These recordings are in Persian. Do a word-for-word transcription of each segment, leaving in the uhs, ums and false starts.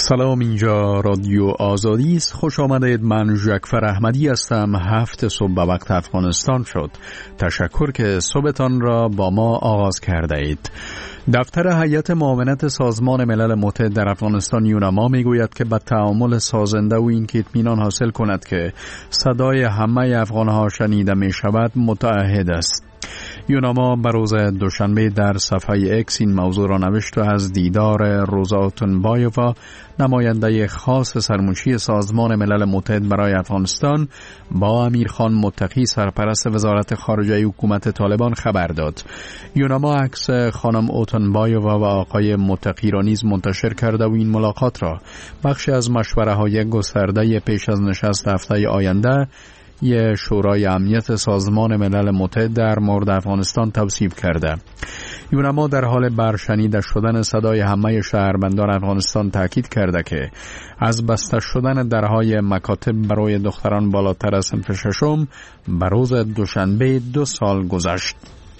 سلام، اینجا رادیو آزادی است. خوش آمدید. من ژکفر احمدی هستم. هفت صبح به وقت افغانستان شد. تشکر که صبحتان را با ما آغاز کرده اید. دفتر هیئت معاونت سازمان ملل متحد در افغانستان یونما میگوید که با تعامل سازنده و این که اطمینان حاصل کند که صدای همه افغانها شنیده می شود متعهد است. یونما به روز دوشنبه در صفحه اکس این موضوع را نوشت و از دیدار روزا اوتنبایووا، نماینده خاص سرمنشی سازمان ملل متحد برای افغانستان، با امیرخان متقی سرپرست وزارت خارجه حکومت طالبان خبر داد. یونما عکس خانم اوتنبایووا و آقای متقی را نیز منتشر کرده و این ملاقات را بخشی از مشوره های گسترده پیش از نشست هفته آینده یه شورای امنیت سازمان ملل متحد در مورد افغانستان توصیف کرده. یونما در حال برشنیده شدن صدای همه شهروندان افغانستان تاکید کرده که از بسته شدن درهای مکاتب برای دختران بالاتر از صنف ششم به روز دوشنبه دو سال گذشت.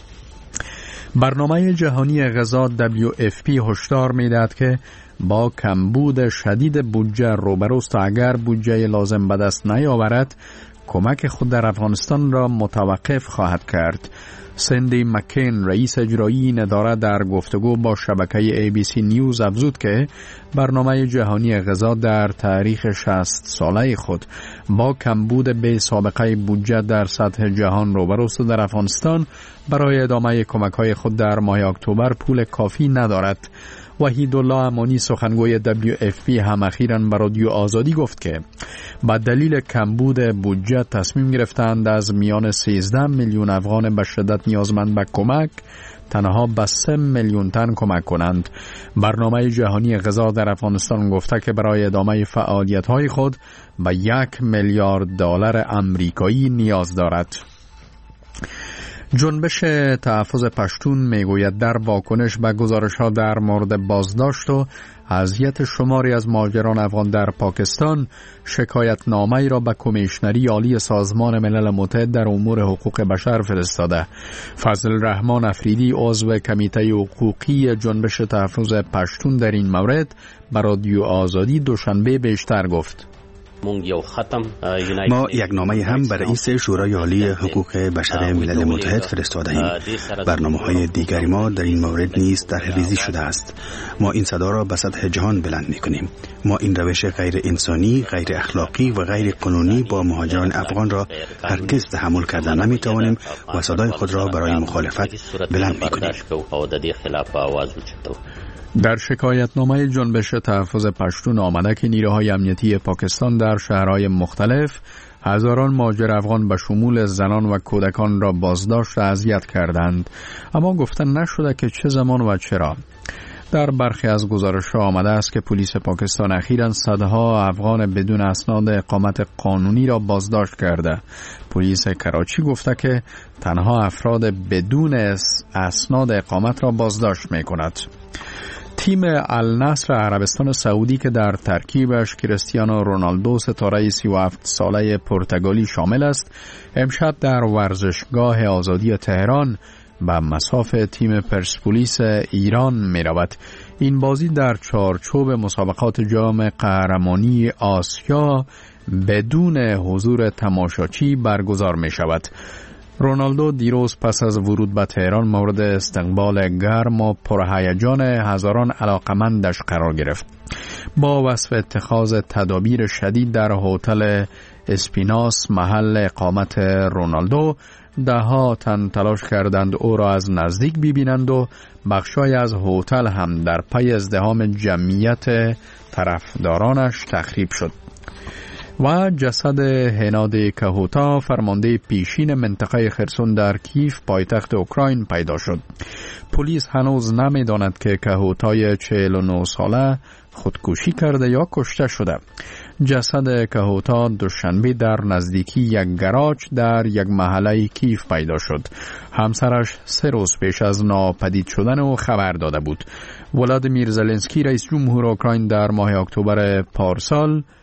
برنامه جهانی غذا دبلیو اف پی هشدار می‌دهد که با کمبود شدید بودجه روبروست و اگر بودجه لازم به دست نیاورد کمک خود در افغانستان را متوقف خواهد کرد. سندی مکین، رئیس اجرایی این اداره، در گفتگو با شبکه ای بی سی نیوز افزود که برنامه جهانی غذا در تاریخ شصت ساله خود با کمبود بی سابقه بودجه در سطح جهان روبروست در افغانستان برای ادامه کمک‌های خود در ماه اکتبر پول کافی ندارد. وحیدالله امانی، سخنگوی دبلیو اف پی، هم اخیراً به رادیو آزادی گفت که با دلیل کمبود بودجه تصمیم گرفتند از میان سیزده میلیون افغان به شدت نیازمند به کمک تنها به سه میلیون تن کمک کنند. برنامه جهانی غذا در افغانستان گفته که برای ادامه فعالیت‌های خود به یک میلیارد دلار آمریکایی نیاز دارد. جنبش تحفظ پشتون میگوید در واکنش به گزارش‌ها در مورد بازداشت و اذیت شماری از مهاجران افغان در پاکستان شکایت نامه‌ای را به کمیشنری عالی سازمان ملل متحد در امور حقوق بشر فرستاده. فضل الرحمن افریدی، عضو کمیته حقوقی جنبش تحفظ پشتون، در این مورد به رادیو آزادی دوشنبه بیشتر گفت: ما یک نامه هم به رئیس شورای عالی حقوق بشر ملل متحد فرستاده ایم. برنامه های دیگری ما در این مورد نیز طرح ریزی شده است. ما این صدا را به سطح جهان بلند می کنیم. ما این روش غیر انسانی، غیر اخلاقی و غیر قانونی با مهاجران افغان را هرگز تحمل کرده نمی توانیم و صدای خود را برای مخالفت بلند می کنیم. در شکایتنامه جنبش تحفظ پشتون آمده که نیروهای امنیتی پاکستان در شهرهای مختلف هزاران مهاجر افغان به شمول زنان و کودکان را بازداشت و اذیت کردند، اما گفتن نشده که چه زمان و چرا. در برخی از گزارش‌ها آمده است که پلیس پاکستان اخیراً صدها افغان بدون اسناد اقامت قانونی را بازداشت کرده. پلیس کراچی گفته که تنها افراد بدون اسناد اقامت را بازداشت می‌کند. تیم النصر عربستان سعودی که در ترکیبش کریستیانو رونالدو، ستاره سی و هفت ساله پرتغالی، شامل است، امشب در ورزشگاه آزادی تهران به مصاف تیم پرسپولیس ایران می رود. این بازی در چارچوب مسابقات جام قهرمانی آسیا بدون حضور تماشاچی برگزار می شود. رونالدو دیروز پس از ورود به تهران مورد استقبال گرم و پرهیجان هزاران علاقمندش قرار گرفت. با وصف اتخاذ تدابیر شدید در هتل اسپیناس، محل اقامت رونالدو، ده ها تن تلاش کردند او را از نزدیک ببینند و بخشای از هتل هم در پی ازدحام جمعیت طرفدارانش تخریب شد. و جسد هناد کهوتا، فرمانده پیشین منطقه خرسون در کیف پایتخت اوکراین، پیدا شد. پلیس هنوز نمی‌داند که کهوتای چهل و نه ساله خودکشی کرده یا کشته شده. جسد کهوتا دوشنبه در نزدیکی یک گراج در یک محله کیف پیدا شد. همسرش سه روز پیش از ناپدید شدن او خبر داده بود. ولادیمیر زلنسکی، رئیس جمهور اوکراین، در ماه اکتبر پارسال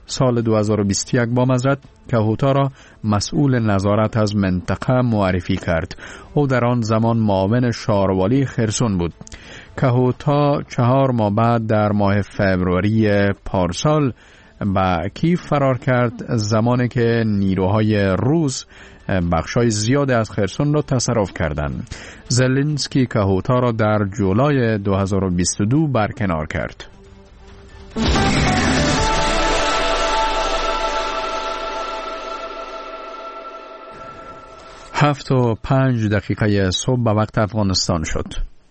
سال دو هزار و بیست و یک با مزرعه کهوتا را مسئول نظارت از منطقه معرفی کرد. او در آن زمان معاون شاروالی خرسون بود. کهوتا چهار ماه بعد در ماه فوریه پارسال به کیف فرار کرد، زمانی که نیروهای روس بخشای زیاد از خرسون را تصرف کردند. زلنسکی کهوتا را در جولای دو هزار و بیست و دو برکنار کرد. هفت و پنج دقیقه صبح به وقت افغانستان شد.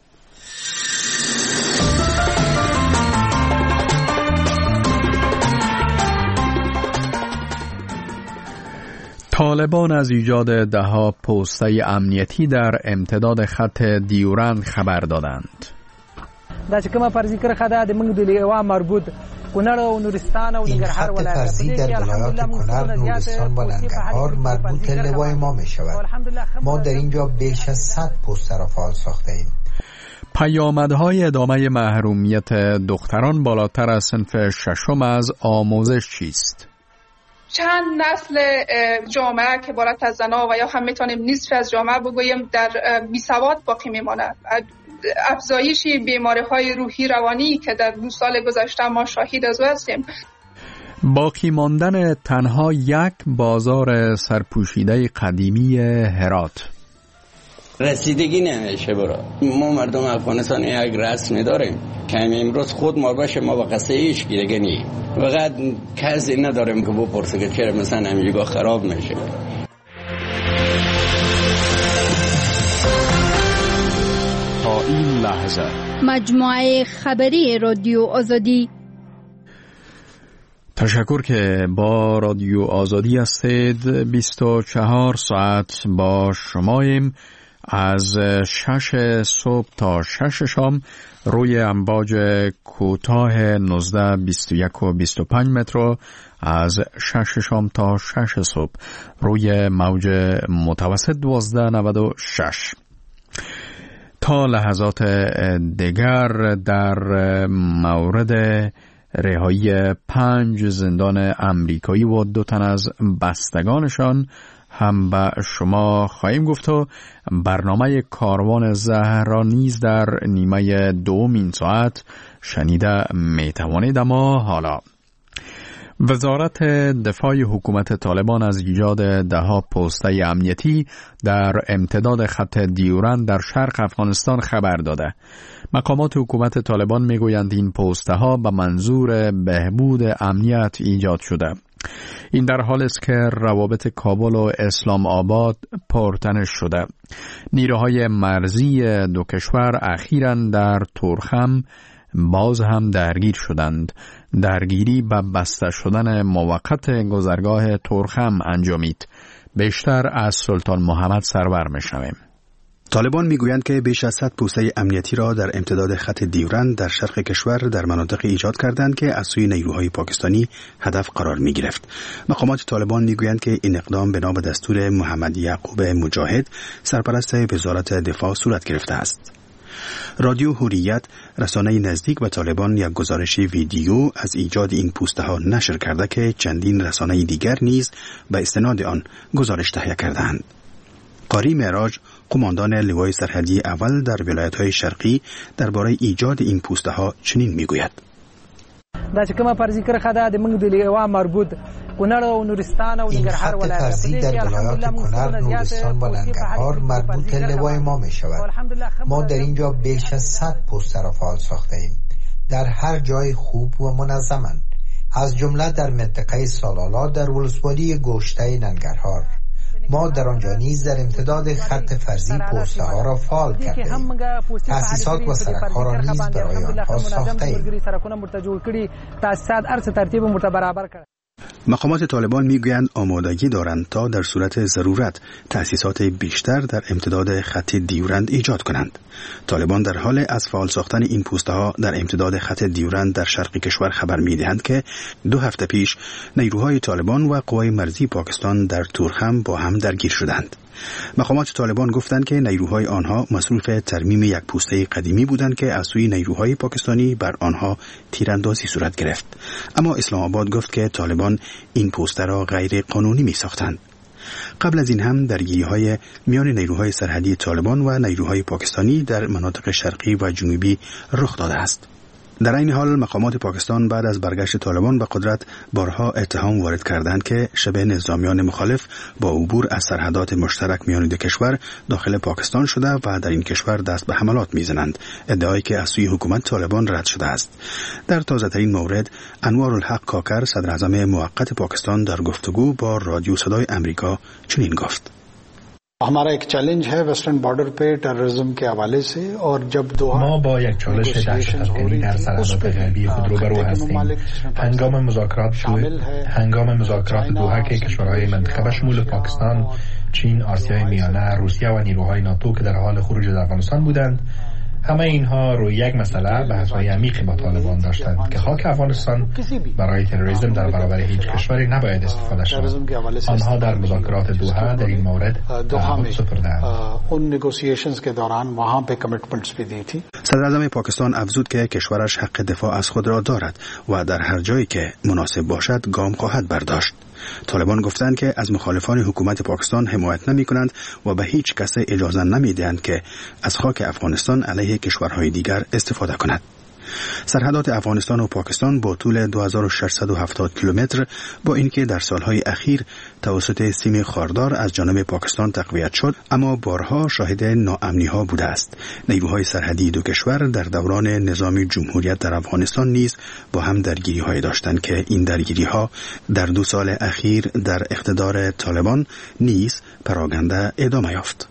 طالبان از ایجاد دهها پسته امنیتی در امتداد خط دیورند خبر دادند. دا چې کومه فرضي کرښه ده د موږ د لیوا مربوط کنړ او نورستان او ننګرهار ولایت در ولایات کنړ، نورستان و ننګرهار مربوط لیوای ما می شود. ما در اینجا بیش از صد پوستر را فعال ساخته ایم. پیامدهای ادامه محرومیت دختران بالاتر از صنف ششم از آموزش چیست؟ چند نسل جامعه که عبارت از زنها و یا هم میتونیم نصف از جامعه بگوییم در بیسواد باقی میماند. افزایش بیماری‌های روحی روانی که در دو سال گذشته ما شاهد از او هستیم. باقی ماندن تنها یک بازار سرپوشیده قدیمی هرات. رسیدگی نمیشه برا. ما مردم افغانستان یک رسمی داریم که امروز خود ما باشه ما با قصه ایش گیرگه نی فقط کسی نداریم که بپرسه که چرا مثلا همینجا خراب میشه. تا این لحظه مجموعه خبری رادیو آزادی. تشکر که با رادیو آزادی هستید. بیست و چهار ساعت با شماییم. از شش صبح تا شش شام روی امواج کوتاه نوزده بیست و یک و بیست و پنج متر، از شش شام تا شش صبح روی موج متوسط دوازده نود و شش. تا لحظات دیگر در مورد رهایی پنج زندان امریکایی و دو تن از بستگانشان هم به شما خواهیم گفت و برنامه کاروان زهر را نیز در نیمه دوم این ساعت شنیده می توانید. اما حالا وزارت دفاع حکومت طالبان از ایجاد دهها پسته امنیتی در امتداد خط دیورند در شرق افغانستان خبر داده. مقامات حکومت طالبان میگویند این پسته ها به منظور بهبود امنیت ایجاد شده. این در حالی است که روابط کابل و اسلام آباد پرتنش شده. نیروهای مرزی دو کشور اخیراً در تورخم باز هم درگیر شدند. درگیری به بسته شدن موقت گذرگاه تورخم انجامید. بیشتر از سلطان محمد سرور میشنویم. طالبان میگویند که بیش از صد پوسته امنیتی را در امتداد خط دیورند در شرق کشور در مناطق ایجاد کردند که از سوی نیروهای پاکستانی هدف قرار می گرفت. مقامات طالبان میگویند که این اقدام بنا به دستور محمد یعقوب مجاهد سرپرست وزارت دفاع صورت گرفته است. رادیو حریت رسانه نزدیک به طالبان یک گزارش ویدیو از ایجاد این پوسته ها نشر کرده که چندین رسانه دیگر نیز به استناد آن گزارش تهیه کردند. قاری معراج، قماندان لوای سرحدی اول در ولایت‌های شرقی، درباره ایجاد این پوسته ها چنین میگوید: دا چې کومه فرضي کرښه ده د موږ د لیوا مربوط کنړ او نورستان او ننګرهار ولایت فرضی در ولایات کنړ، نورستان و ننګرهار مربوط لیوای ما می شود. ما در اینجا بیش از صد پوستر را فعال ساخته ایم در هر جای خوب و منظماً، از جمله در منطقه سالالا در ولسوالی گوشته ننګرهار. ما در آنجا نیز در امتداد خط فرضی پوسته ها را فعال کردیم. تأسیسات و سرک ها را نیز برای آنها ساخته ایم. مقامات طالبان میگویند آمادگی دارند تا در صورت ضرورت تأسیسات بیشتر در امتداد خط دیورند ایجاد کنند. طالبان در حال از فعال ساختن این پوسته‌ها در امتداد خط دیورند در شرق کشور خبر می‌دهند که دو هفته پیش نیروهای طالبان و قوای مرزی پاکستان در تورخم با هم درگیر شدند. مقامات طالبان گفتند که نیروهای آنها مصروف ترمیم یک پوسته قدیمی بودند که از سوی نیروهای پاکستانی بر آنها تیراندازی صورت گرفت. اما اسلام آباد گفت که طالبان این پوسته را غیر قانونی می ساختند. قبل از این هم درگیری‌های میان نیروهای سرحدی طالبان و نیروهای پاکستانی در مناطق شرقی و جنوبی رخ داده است. در این حال مقامات پاکستان بعد از برگشت طالبان به قدرت بارها اتهام وارد کردند که شبه نظامیان مخالف با عبور از سرحدات مشترک میان دو کشور داخل پاکستان شده و در این کشور دست به حملات میزنند، ادعایی که از سوی حکومت طالبان رد شده است. در تازه‌ترین مورد انوارالحق کاکر صدر اعظم موقت پاکستان در گفتگو با رادیو صدای امریکا چنین گفت: हमारा एक चैलेंज है वेस्टर्न बॉर्डर पे टेररिज्म के हवाले से और जब दोहा ما با یک چالش دهشت‌افکنی در سرحدات غربی خود روبرو هستیم. هنگام مذاکرات هنگام مذاکرات دوحه که کشورهای منطقه به شمول پاکستان، چین، آسیای میانه، روسیه و نیروهای ناتو که در حال خروج از افغانستان بودند، همه اینها روی یک مسئله بحث‌های عمیقی با طالبان داشتند که خاک افغانستان برای تروریسم در برابر هیچ کشوری نباید استفاده شود. آنها در مذاکرات دوحه در این مورد تعهد سپردند. صدر اعظم پاکستان افزود که کشورش حق دفاع از خود را دارد و در هر جایی که مناسب باشد گام خواهد برداشت. طالبان گفتند که از مخالفان حکومت پاکستان حمایت نمی کنند و به هیچ کس اجازه نمی دهند که از خاک افغانستان علیه کشورهای دیگر استفاده کند. سرحدات افغانستان و پاکستان با طول دو هزار و ششصد و هفتاد کیلومتر با اینکه در سالهای اخیر توسط سیم خاردار از جانب پاکستان تقویت شد، اما بارها شاهد ناامنی‌ها بوده است. نیروهای سرحدی دو کشور در دوران نظام جمهوریت در افغانستان نیز با هم درگیری‌های داشتند که این درگیری‌ها در دو سال اخیر در اقتدار طالبان نیز پراگنده ادامه یافت.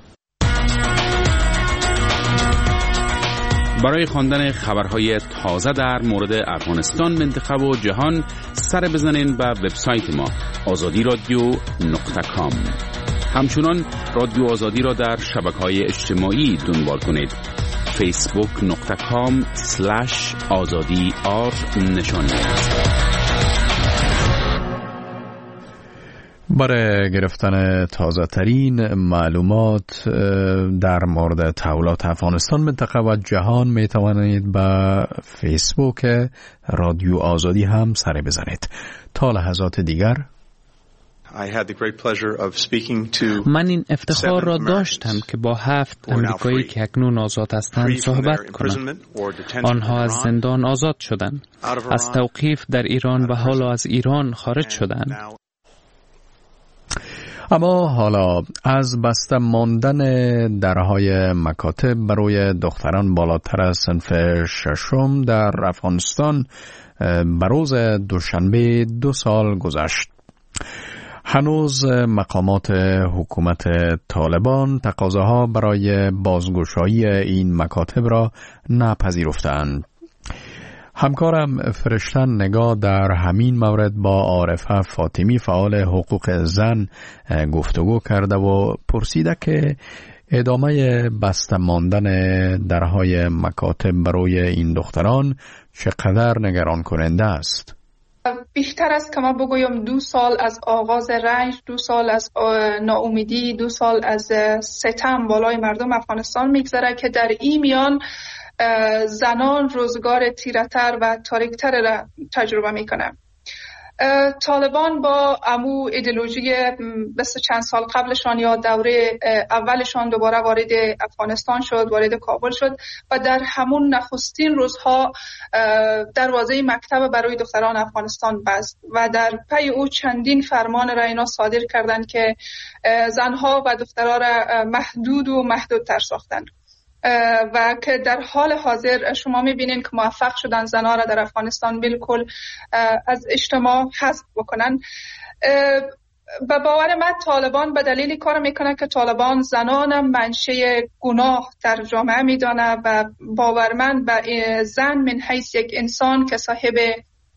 برای خواندن خبرهای تازه در مورد افغانستان، منطقه و جهان سر بزنین به وبسایت ما آزادی رادیو نقطه کام. همچنان رادیو آزادی را در شبکه‌های اجتماعی دنبال کنید. فیسبوک نقطه کام سلش آزادی آر نشانی. برای گرفتن تازه ترین معلومات در مورد تحولات افغانستان، منطقه و جهان می توانید به فیسبوک رادیو آزادی هم سر بزنید. تا لحظات دیگر من این افتخار را داشتم که با هفت امریکایی که اکنون آزاد هستند صحبت کنم. آنها از زندان آزاد شدند، از توقیف در ایران و حالا از ایران خارج شدند. اما حالا از بسته ماندن درهای مکاتب برای دختران بالاتر از صنف ششم در افغانستان به روز دوشنبه دو سال گذشت. هنوز مقامات حکومت طالبان تقاضاها برای بازگشایی این مکاتب را نپذیرفتند. همکارم فرشتن نگاه در همین مورد با عارفه فاطمی فعال حقوق زن گفتگو کرده و پرسیده که ادامه بسته ماندن درهای مکاتب برای این دختران چقدر نگران کننده است. بیشتر از که ما بگویم دو سال از آغاز رنج، دو سال از ناامیدی، دو سال از ستم بالای مردم افغانستان میگذره که در این میان زنان روزگار تیره‌تر و تاریک‌تر را تجربه میکنه. طالبان با امو ایدئولوژی بس چند سال قبلشان یا دوره اولشان دوباره وارد افغانستان شد، وارد کابل شد و در همون نخستین روزها دروازه مکتب برای دختران افغانستان بست و در پی او چندین فرمان را اینا صادر کردند که زنها و دخترها را محدود و محدودتر ساختند و که در حال حاضر شما میبینین که موفق شدن زنها را در افغانستان بالکل از اجتماع حذف بکنن. به باور من طالبان به دلیلی کار میکنه که طالبان زنان منشأ گناه در جامعه میدانه و باور من به زن من حیث یک انسان که صاحب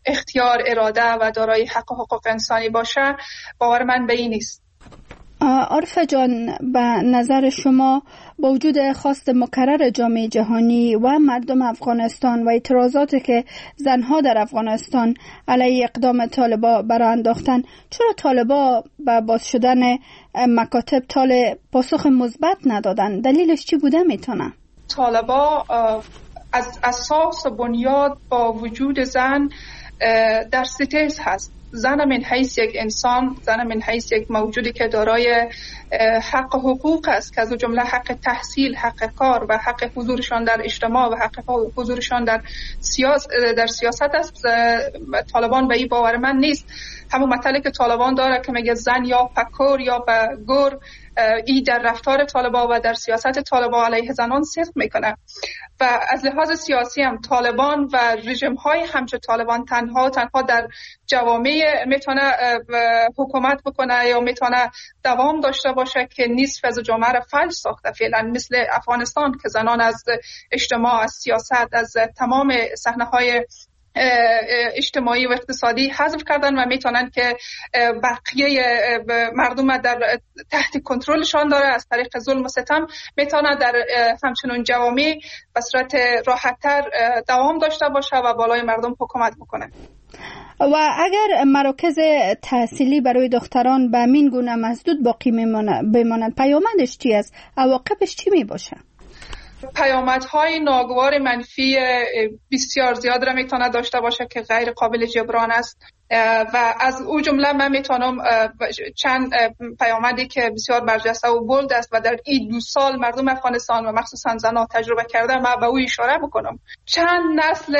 اختیار، اراده و دارای حق و حقوق انسانی باشه، باور من به این نیست. عارفه جان، به نظر شما با وجود خواست مکرر جامعه جهانی و مردم افغانستان و اعتراضاتی که زنها در افغانستان علیه اقدام طالبا برانداختن، چرا طالبا با باز شدن مکاتب طالب پاسخ مثبت ندادن؟ دلیلش چی بوده میتونه؟ طالبا از اساس و بنیاد با وجود زن در ستیز هست. زن من حیث یک انسان، زن من حیث یک موجودی که دارای حق و حقوق است که از جمله حق تحصیل، حق کار و حق حضورشان در اجتماع و حق حضورشان در سیاست در سیاست است. طالبان به این باور من نیست. همون مطلبی که طالبان داره که میگه زن یا پکور یا گور، ای در رفتار طالبان و در سیاست طالبان علیه زنان صدق میکنه. و از لحاظ سیاسی هم طالبان و رژیم های همچون طالبان تنها تنها در جوامع میتونه حکومت بکنه یا میتونه دوام داشته باشه که نصف از جامعه را فلج ساخته فعلا، مثل افغانستان که زنان از اجتماع، از سیاست، از تمام صحنه های اجتماعی و اقتصادی حذف کردن و میتونن که بقیه مردم در تحت کنترلشان داره، از طریق ظلم و ستم میتونه در همچنان جوامع به صورت راحت‌تر دوام داشته باشه و بالای مردم حکومت بکنه. و اگر مراکز تحصیلی برای دختران به همین گونه مسدود باقی بمانند، پیامدش چی است؟ عواقبش چی می باشه؟ پیامدهای ناگوار منفی بسیار زیاد را میتونه داشته باشه که غیر قابل جبران است و از او جمله من میتونم چند پیامدی که بسیار برجسته و بولد است و در این دو سال مردم افغانستان و مخصوصا زنان تجربه کرده من به او اشاره بکنم. چند نسل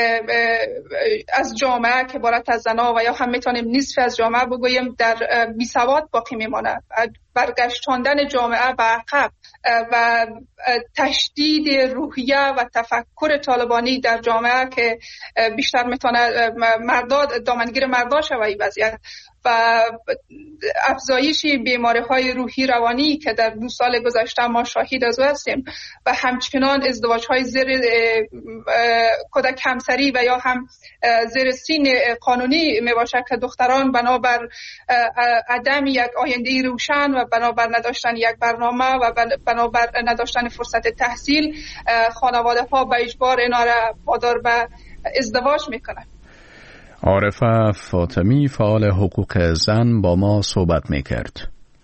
از جامعه که عبارت از زنان و یا هم میتونیم نصف از جامعه بگوییم در بیسواد باقی میمانه. برگشتاندن جامعه به عقب و تشدید روحیه و تفکر طالبانی در جامعه که بیشتر میتونه مرداد دامنگیر مردا شوه این وضعیت و افزایش بیماری‌های روحی روانی که در دو سال گذشته ما شاهد از او هستیم و همچنان ازدواج‌های زیر کودک همسری و یا هم زیر سین قانونی میباشه که دختران بنابر عدم یک آینده روشن و بنابر نداشتن یک برنامه و بنابر نداشتن فرصت تحصیل، خانواده‌ها به اجبار اینا را وادار به ازدواج میکنن. عارفه فاطمی، فعال حقوق زن، با ما صحبت میکرد.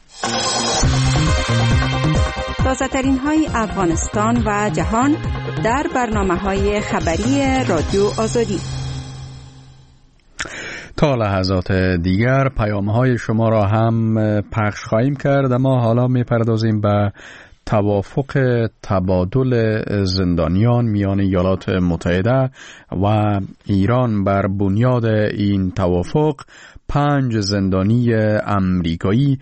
تازه ترین های افغانستان و جهان در برنامه های خبری رادیو آزادی. تا لحظات دیگر پیام های شما را هم پخش خواهیم کرد، اما حالا میپردازیم به توافق تبادل زندانیان میان ایالات متحده و ایران. بر بنیاد این توافق پنج زندانی امریکایی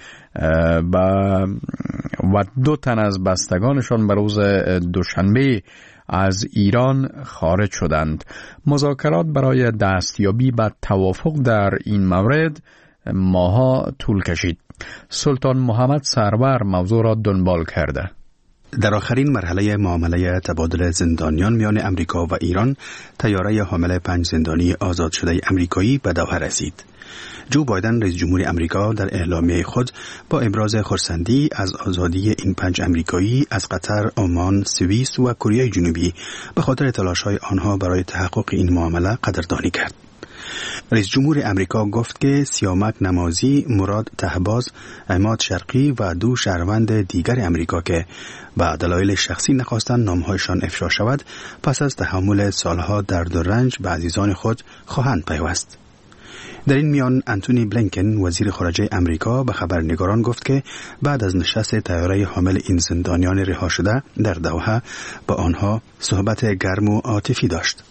و دو تن از بستگانشان به روز دوشنبه از ایران خارج شدند. مذاکرات برای دستیابی به توافق در این مورد ماها طول کشید. سلطان محمد سرور موضوع را دنبال کرده. در آخرین مرحله معامله تبادل زندانیان میان امریکا و ایران، طیاره حامل پنج زندانی آزاد شده امریکایی به دوحه رسید. جو بایدن رئیس جمهور امریکا در اعلامیه خود با ابراز خرسندی از آزادی این پنج امریکایی از قطر، عمان، سوئیس و کره جنوبی به خاطر تلاش‌های آنها برای تحقق این معامله قدردانی کرد. رئیس جمهور امریکا گفت که سیامک نمازی، مراد طهباز، عماد شرقی و دو شهروند دیگر امریکا که به دلایل شخصی نخواستند نامهایشان افشا شود، پس از تحمل سالها درد و رنج به عزیزان خود خواهند پیوست. در این میان انتونی بلینکن وزیر خارجه امریکا به خبرنگاران گفت که بعد از نشست طیاره حامل این زندانیان رها شده در دوحه با آنها صحبت گرم و عاطفی داشت.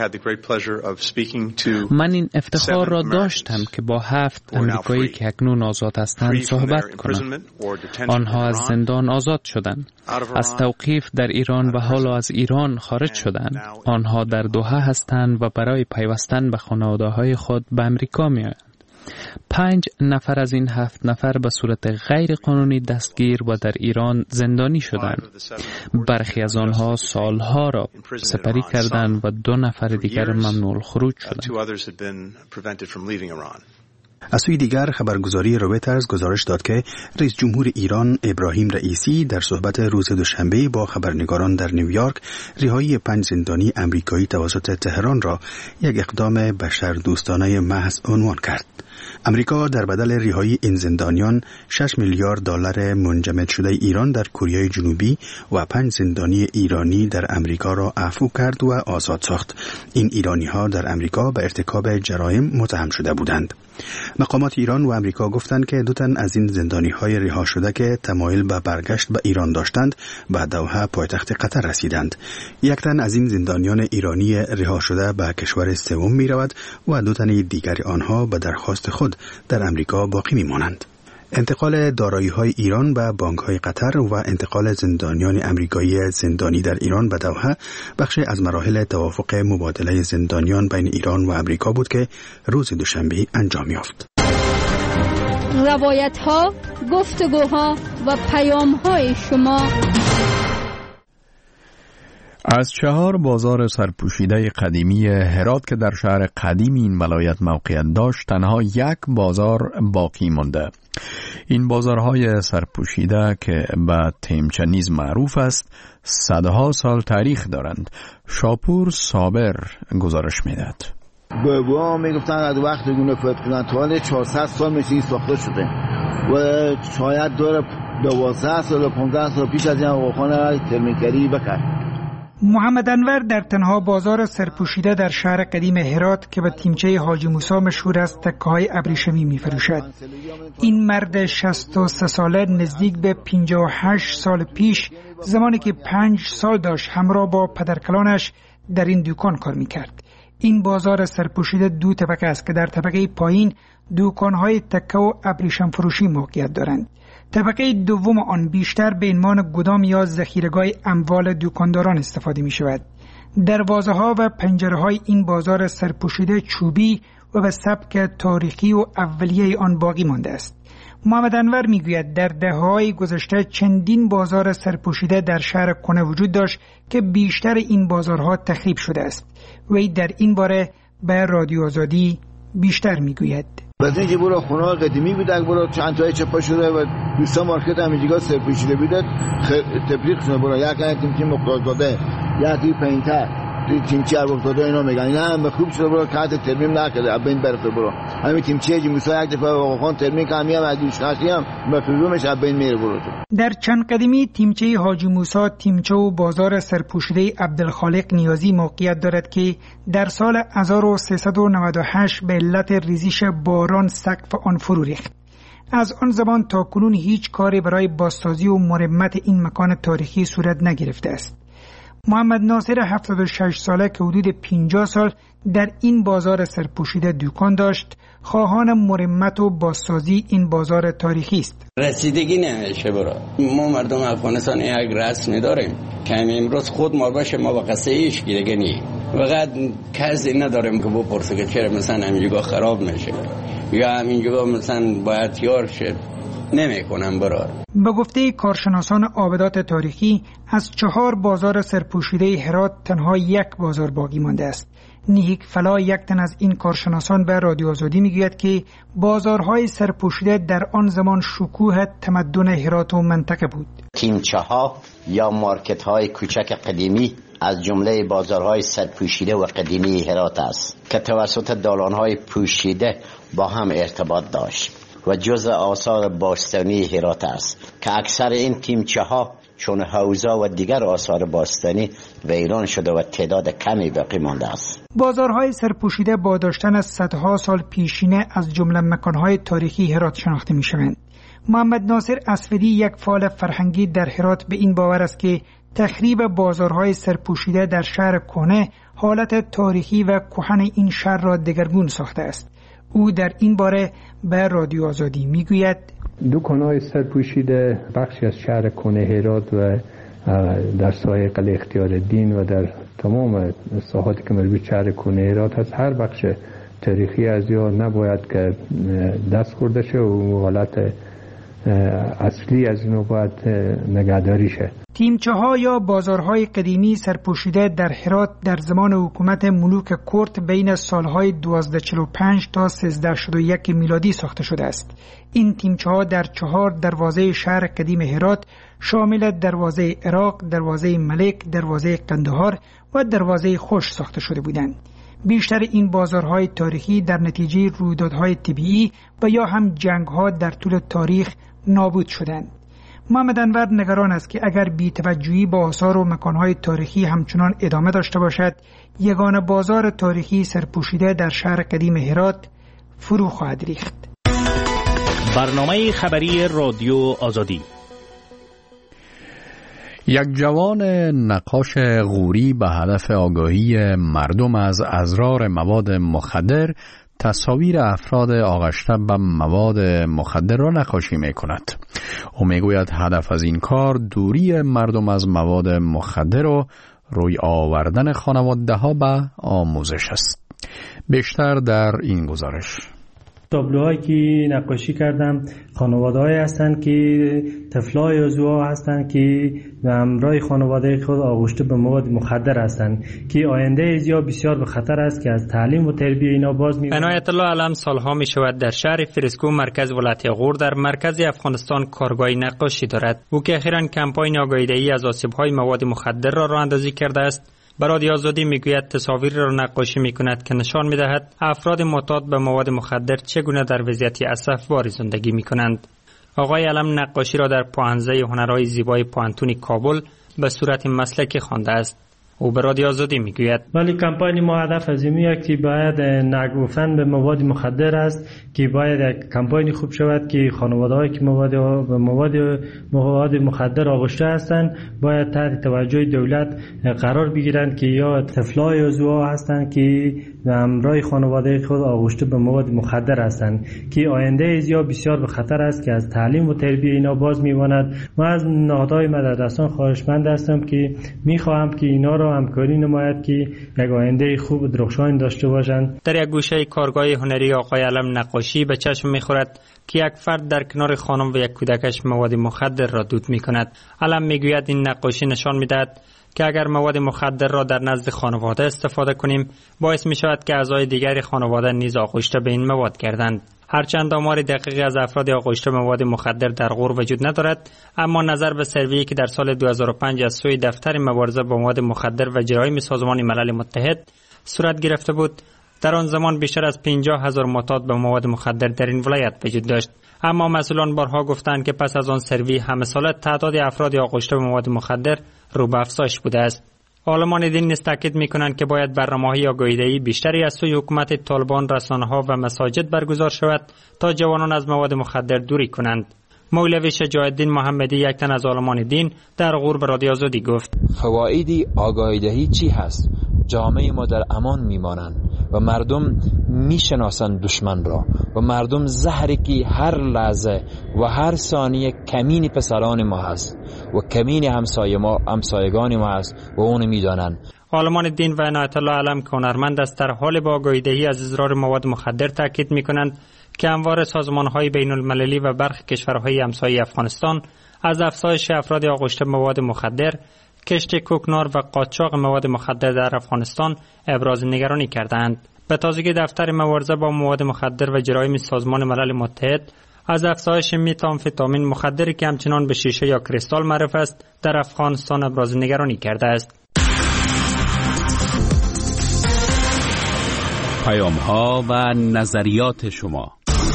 من این افتخار را داشتم که با هفت امریکایی که اکنون آزاد هستند صحبت کنم. آنها از زندان آزاد شدند، از توقیف در ایران و حالا از ایران خارج شدند. آنها در دوحه هستند و برای پیوستن به خانواده‌های خود به امریکا می‌آیند. پنج نفر از این هفت نفر به صورت غیر قانونی دستگیر و در ایران زندانی شدند. برخی از آنها سالها را سپری کردند و دو نفر دیگر ممنوع الخروج شدند. از سوی دیگر خبرگزاری رویترز گزارش داد که رئیس جمهور ایران ابراهیم رئیسی در صحبت روز دوشنبه با خبرنگاران در نیویورک رهایی پنج زندانی امریکایی توسط تهران را یک اقدام بشردوستانه محض عنوان کرد. امریکا در بدل رهایی این زندانیان شش میلیارد دلار منجمد شده ایران در کره جنوبی و پنج زندانی ایرانی در امریکا را عفو کرد و آزاد ساخت. این ایرانی ها در امریکا به ارتکاب جرایم متهم شده بودند. مقامات ایران و امریکا گفتند که دو تن از این زندانی های رها شده که تمایل به برگشت به ایران داشتند به دوحه پایتخت قطر رسیدند. یک تن از این زندانیان ایرانی رها شده به کشور سوم می رود و دو تن دیگر آنها به درخواست خود در امریکا باقی می مانند. انتقال دارایی‌های ایران به بانک‌های قطر و انتقال زندانیان امریکایی زندانی در ایران به دوحه بخشی از مراحل توافق مبادله زندانیان بین ایران و امریکا بود که روز دوشنبه انجام یافت. روایت‌ها، گفتگوها و پیام‌های شما. از چهار بازار سرپوشیده قدیمی هرات که در شهر قدیم این ولایت موقعیت داشت تنها یک بازار باقی مانده. این بازارهای سرپوشیده که به تیمچه نیز معروف است صدها سال تاریخ دارند. شاپور صابر گزارش میدهد. بابا میگفتن از وقت گونه فوت کردن تا حالا چهارصد سال میشه این ساخته شده و شاید داره دوازده سال و پانزده سال پیش از این آقاخانه ترمیکری بکرد. محمد انور در تنها بازار سرپوشیده در شهر قدیم هرات که به تیمچه حاجی موسی مشهور است تکه‌های ابریشمی می‌فروشد. این مرد شصت و سه ساله نزدیک به پنجاه و هشت سال پیش زمانی که پنج سال داشت همراه با پدرکلانش در این دکان کار می‌کرد. این بازار سرپوشیده دو طبقه است که در طبقه پایین دکان‌های تکه و ابریشم فروشی موقعیت دارند. طبقه دوم آن بیشتر به عنوان گدام یا ذخیره‌گاه اموال دکانداران استفاده می شود. دروازه ها و پنجره های این بازار سرپوشیده چوبی و به سبک تاریخی و اولیه آن باقی مانده است. محمد انور می گوید در دهه‌های گذشته چندین بازار سرپوشیده در شهر کنه وجود داشت که بیشتر این بازارها تخریب شده است. وی در این باره به رادیو آزادی بیشتر می گوید. بعد اینکه برو خونه قدیمی بود برو چند تای چپا شده و دوستا مارکت همینجا سرپوشیده بود تبریق شده برو یک تیم تیم مقدار داده یکی پینتر تیمچه ارباب داده اینا میگن اینا هم خوب شده برو کارت ترمیم نکرده اب این برفته برو همین تیمچه جی موسی یک دفعه آقاخان ترمیم کمی هم از دوش نشی هم مفروض اب این میره برو. در چند قدیمی تیمچه حاجی موسی تیمچه و بازار سرپوشیده عبدالخالق نیازی موقعیت دارد که در سال هزار و سیصد و نود و هشت به علت ریزش باران سقف آن فرو ریخت. از آن زمان تا کنون هیچ کاری برای بازسازی و مرمت این مکان تاریخی صورت نگرفته است. محمد ناصر هفتاد و شش ساله که حدود پنجاه سال در این بازار سرپوشیده دکان داشت خواهان مرمت و بازسازی این بازار تاریخی است. رسیدگی نمیشه برا ما مردم افغانستان یک رسمی داریم که امروز خود ما باشه ما با قصه ایش گیرگه نی فقط کسی نداریم که بپرسه که چرا مثلا همینجا خراب میشه یا همینجا مثلا باید یار شد نمیکنم برار. به گفته کارشناسان آبدات تاریخی از چهار بازار سرپوشیده هرات تنها یک بازار باقی مانده است. نیک فلا یک تن از این کارشناسان به رادیو آزادی میگوید که بازارهای سرپوشیده در آن زمان شکوه تمدن هرات و منطقه بود. تیمچه ها یا مارکت های کوچک قدیمی از جمله بازارهای سرپوشیده و قدیمی هرات است که توسط دالان های پوشیده با هم ارتباط داشت و جزء آثار باستانی هرات است که اکثر این تیمچه ها چون حوزه و دیگر آثار باستانی ویران شده و تعداد کمی باقی مانده است. بازارهای سرپوشیده با داشتن از صدها سال پیشینه از جمله مکانهای تاریخی هرات شناخته می شوند. محمد ناصر اسفدی یک فعال فرهنگی در هرات به این باور است که تخریب بازارهای سرپوشیده در شهر کنه حالت تاریخی و کهن این شهر را دگرگون ساخته است. او در این باره به رادیو آزادی میگوید دکان‌های سرپوشیده بخشی از شهر کنه هرات و در سایه قلعه اختیار الدین و در تمام ساحاتی که مربوط شهر کنه هرات هست هر بخش تاریخی از یا نباید که دست خورده شه و حالت اصلی از اینو باید نگهداری شه. تیمچه ها یا بازارهای قدیمی سرپوشیده در هرات در زمان حکومت ملوک کرد بین سالهای دوازده چهل و پنج تا سیزده شصت و یک میلادی ساخته شده است. این تیمچه ها در چهار دروازه شهر قدیم هرات شامل دروازه عراق، دروازه ملک، دروازه قندهار و دروازه خوش ساخته شده بودند. بیشتر این بازارهای تاریخی در نتیجه رویدادهای طبیعی و یا هم جنگ‌ها در طول تاریخ نابود شدند. محمد انور نگران است که اگر بی‌توجهی با آثار و مکانهای تاریخی همچنان ادامه داشته باشد، یگانه بازار تاریخی سرپوشیده در شهر قدیم هرات فرو خواهد ریخت. برنامه خبری رادیو آزادی. یک جوان نقاش غوری به هدف آگاهی مردم از اضرار مواد مخدر تصاویر افراد آغشته به مواد مخدر را نقاشی می کند. او می گوید هدف از این کار دوری مردم از مواد مخدر و روی آوردن خانواده ها به آموزش است. بیشتر در این گزارش. تابلوهایی که نقاشی کردم خانواده‌هایی هستند که طفلای عضوها هستند که به همراه خانواده خود آغشته به مواد مخدر هستند که آینده ایزیا بسیار به خطر است که از تعلیم و تربیت اینا باز می عنایت الله علم سالها می شود در شهر فرسکو مرکز ولایت غور در مرکز افغانستان کارگاه نقاشی دارد. او که اخیراً کمپاین آگاهی‌دهی از آسیب‌های مواد مخدر را راه‌اندازی کرده است. برای آزادی میگوید تصاویر را نقاشی میکند که نشان میدهد افراد معتاد به مواد مخدر چگونه در وضعیت اسفباری زندگی میکنند. آقای علم نقاشی را در پوهنزه هنرهای زیبای پوهنتون کابل به صورت مسلکی خوانده است. او به رادیو آزادی میگوید ولی کمپانی ما هدف از این است که باید نگفتن به مواد مخدر است که باید یک کمپانی خوب شود که خانواده‌هایی که مواد به مواد مواد مخدر آغشته هستند باید تحت توجه دولت قرار بگیرند که یا طفلای عضوها هستند که به همراه خانواده خود آغشته به مواد مخدر هستند که آینده ایزیا بسیار به خطر است که از تعلیم و تربیت اینا باز میماند. من از نهادهای مدرسان خواهشمند هستم که میخواهم که اینا را همکاری نماید که یک آینده خوب و درخشان داشته باشند. در یک گوشه کارگاه هنری آقای علم نقاشی به چشم میخورد که یک فرد در کنار خانم و یک کودکش مواد مخدر را دود میکند. علم میگوید این نقاشی نشان میدهد که اگر مواد مخدر را در نزد خانواده استفاده کنیم باعث میشود که اعضای دیگر خانواده نیز آغشته به این مواد گردند. هرچند آمار دقیقی از افراد آغشته به مواد مخدر در غور وجود ندارد، اما نظر به سروی که در سال دو هزار و پنج از سوی دفتر مبارزه با مواد مخدر و جرایم سازمان ملل متحد صورت گرفته بود، در آن زمان بیشتر از پنجاه هزار معتاد به مواد مخدر در این ولایت وجود داشت. اما مسئولان بارها گفتند که پس از آن سروی همه ساله تعداد افراد آغشته به مواد مخدر رو به افزایش بوده است. عالمان دین نیز تاکید می‌کنند که باید برنامه‌های آگاهی‌دهی بیشتری از سوی حکومت طالبان، رسانه‌ها و مساجد برگزار شود تا جوانان از مواد مخدر دوری کنند. مولوی شجاع الدین محمدی، یک تن از عالمان دین، در غور به رادیو آزادی گفت: فواید آگاهی‌دهی چی هست؟ جامعه ما در امان میمانند و مردم میشناسند دشمن را و مردم زهری که هر لحظه و هر ثانیه کمین پسران ما هست و کمین همسایه ما همسایگان ما هست و اون میدانند. عالمان دین و عنایت الله علم که هنرمند است در حال با آگاهی‌دهی از اضرار مواد مخدر تاکید میکنند که همواره سازمان‌های بین‌المللی و برخی کشورهای همسایه افغانستان از افزایش افراد آغشته به مواد مخدر، کشت کوکنار و قاچاق مواد مخدر در افغانستان ابراز نگرانی کردند. به تازگی دفتر مبارزه با مواد مخدر و جرایم سازمان ملل متحد از افزایش متامفتامین مخدری که همچنان به شیشه یا کریستال معروف است در افغانستان ابراز نگرانی کرده است. پیام‌ها و نظریات شما.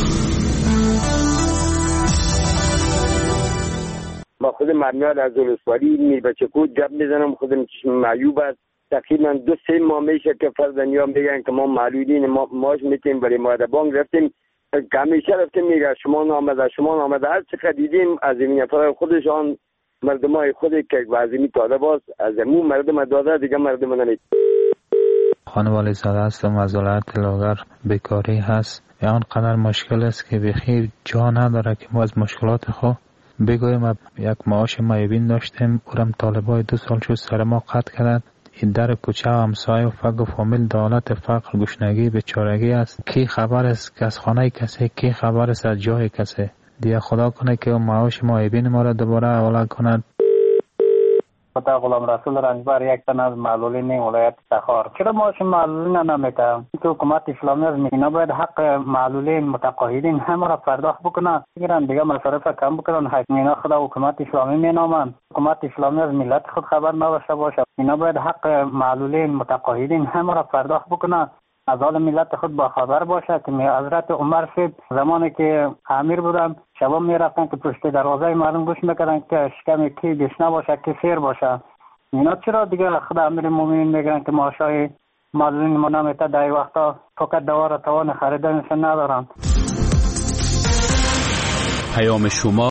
با خود مرمیاد از ولسوالی میر بچه کود جب میزنم. خودم چشم معیوب است. تقریبا دو سه ماه میشه که فرزندیان میگن که ما معلولین ما ماش میتیم برای ماده بانک رفتیم که همیشه رفتیم میگه شما نامده شما نامده هر چقدر دیدیم از این نفر خودشان مردم های خودی که وزیمی داده باز از امون مردم داده دیگه مردم نمید. خانوالی زاده هستم از ولایت لاغر. بیکاری هست یا آنقدر مشکل است که بخیر جا نداره که ما از مشکلات خود بگویم. یک معاش معیوبین داشتیم، اورم طالبای دو سال شد سر ما قطع کردند. این در کوچه و همسایه و فقر و فامیل دولت فقر گشنگی بیچارگی است. کی خبر است که از خانه کسی، کی خبر است از جای کسی. دیگه خدا کنه که معاش معایبین ما را دوباره حواله کند. پتا غلام رسول رنجبر یک تن از معلولین ولایت تخار. چرا معاش معلولین نمیده؟ که حکومت اسلامی از اینا باید حق معلولین متقاعدین همه را پرداخت بکنه. بگیرن دیگه مصارف کم بکنن. حکمینا خدا حکومت اسلامی مینامن. حکومت اسلامی از ملت خود خبر نداشته باشه. اینا باید حق معلولین متقاعدین همه را پرداخت بکنه. از حال ملت خود با خبر باشه که حضرت عمر صاحب زمانی که امیر بودن شبا میرفتن که پشت دروازه مردم گوش میکردن که شکم کی گشنه باشه کی سیر باشه. اینا چرا دیگه خود امیر مومنین میگن که معاشای معلولین ما نمیته در این وقتا فقط دوا را توان خریدنش ندارن. پیام شما